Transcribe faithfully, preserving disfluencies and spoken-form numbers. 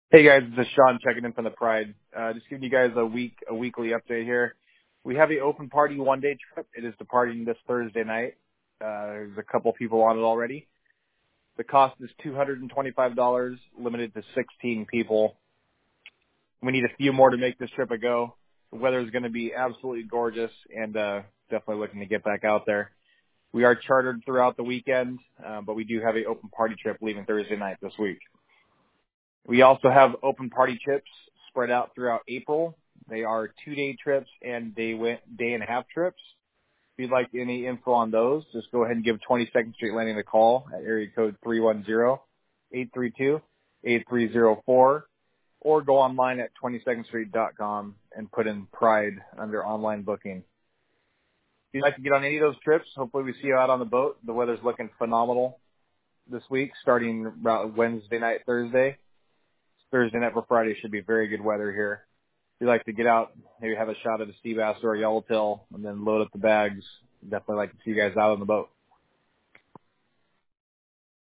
Hey guys, this is Sean checking in from the Pride. Uh, just giving you guys a week, a weekly update here. We have a open party one day trip. It is departing this Thursday night. Uh, there's a couple people on it already. The cost is two hundred twenty-five dollars, limited to sixteen people. We need a few more to make this trip a go. The weather is going to be absolutely gorgeous and, uh, definitely looking to get back out there. We are chartered throughout the weekend, uh, but we do have a open party trip leaving Thursday night this week. We also have open party trips spread out throughout April. They are two-day trips and day day and a half trips. If you'd like any info on those, just go ahead and give twenty-second Street Landing a call at area code three one zero, eight three two, eight three zero four, or go online at twenty-second street dot com and put in Pride under online booking. If you'd like to get on any of those trips, hopefully we see you out on the boat. The weather's looking phenomenal this week, starting around Wednesday night, Thursday. Thursday night for Friday should be very good weather here. If you'd like to get out, maybe have a shot at a sea bass or a yellowtail, and then load up the bags, definitely like to see you guys out on the boat.